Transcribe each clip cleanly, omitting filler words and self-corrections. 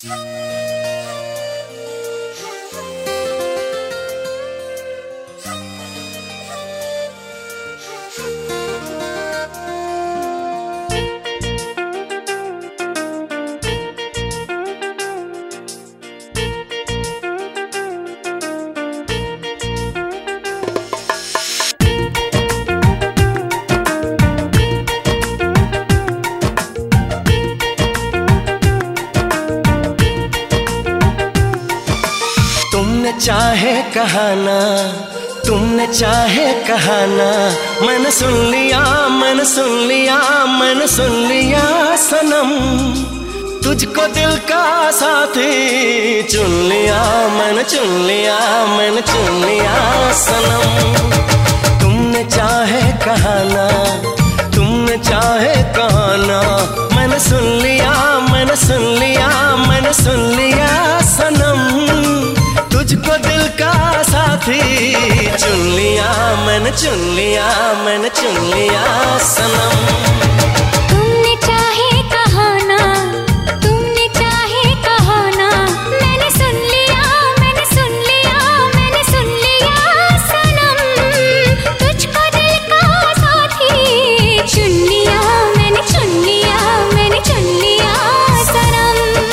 चाहे कहाना, तुमने चाहे कहाना, मैंने सुन लिया, मैंने सुन लिया, मैंने सुन लिया सनम। तुझको दिल का साथी चुन लिया, मैंने चुन लिया, मैंने चुन लिया सनम। तुमने चाहे कहाना, तुमने चाहे कहाना, मैंने सुन लिया, मैंने सुन लिया, मैंने सुन लिया सनम। तुझको दिल का साथी चुन लिया, मैंने चुन लिया, मैंने चुन लिया सनम। तुमने चाहे कहाना, तुमने चाहे कहाना, मैंने सुन लिया, मैंने सुन लिया, मैंने सुन लिया सनम। तुझको दिल का साथी चुन लिया, मैंने चुन लिया, मैंने चुन लिया सनम।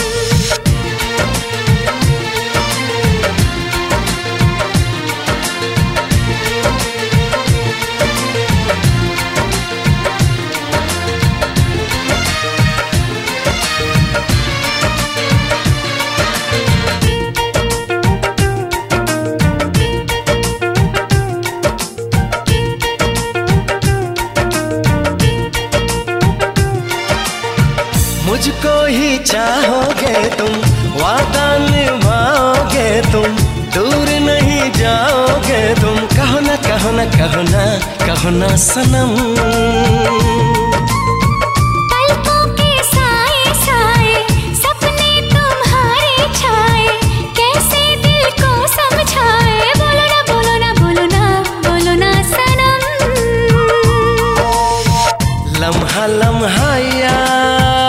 मुझको ही चाहोगे तुम, वादा निभाओगे तुम, दूर नहीं जाओगे तुम। कहो ना, कहो ना, कहो ना, कहो ना सनम। पलकों के साए साए सपने तुम्हारे छाए, कैसे दिल को समझाए। बोलो ना, बोलो ना, बोलो ना, बोलो ना सनम। लम्हा लम्हा यार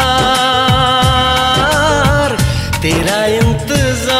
तेरा इंतजार,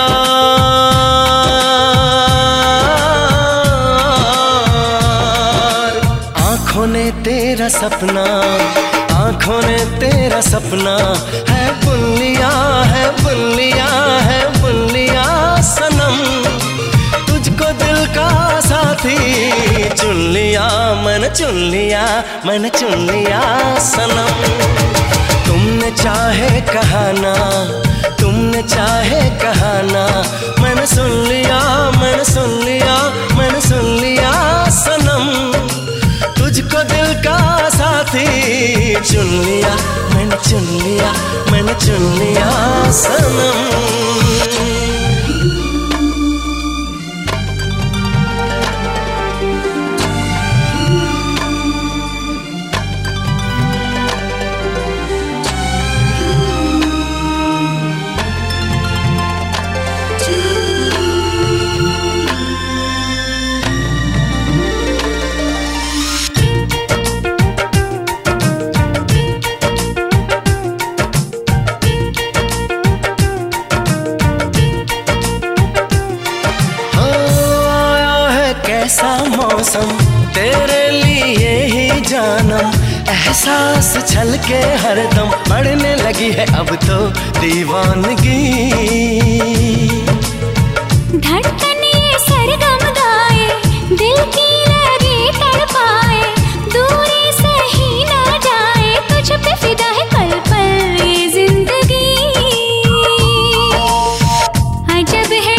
आँखों ने तेरा सपना, आँखों ने तेरा सपना है बुन लिया, है बुन लिया, है बुन लिया सनम। तुझको दिल का साथी चुन लिया, मैंने चुन लिया, मैंने चुन लिया सनम। तुमने चाहे कहाना, तुमने चाहे कहाना, मैंने सुन लिया, मैंने सुन लिया, मैंने सुन लिया सनम। तुझको दिल का साथी चुन लिया, मैंने चुन लिया, मैंने चुन लिया सनम। कैसा मौसम तेरे लिए ही जानम, एहसास छलके हरदम, बढ़ने लगी है अब तो दीवानगी। धड़कन ये सरगम गाए, दिल की लगी तड़पाए, दूरी सही ना जाए, तुझ पे फिदा है पल पल ये जिंदगी। अजब है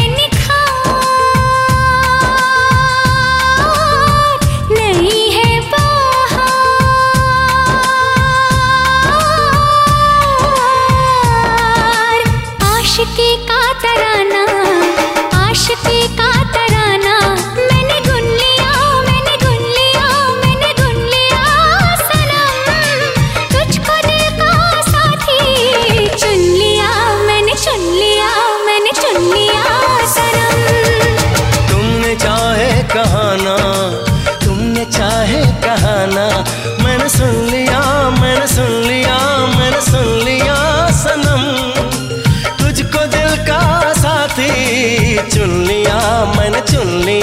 आशिकी का तराना, आशिकी का तराना, मैंने गुन लिया, मैंने गुन लिया, मैंने गुन लिया सनम। तुझको दिल का साथी चुन लिया, मैंने चुन लिया, मैंने चुन लिया सनम। तुमने चाहे कहाना, तुमने चाहे कहाना, मैंने सुन लिया, मैंने सुन लिया, मैंने सुन लिया सनम। चुन लिया, मैंने चुन लिया।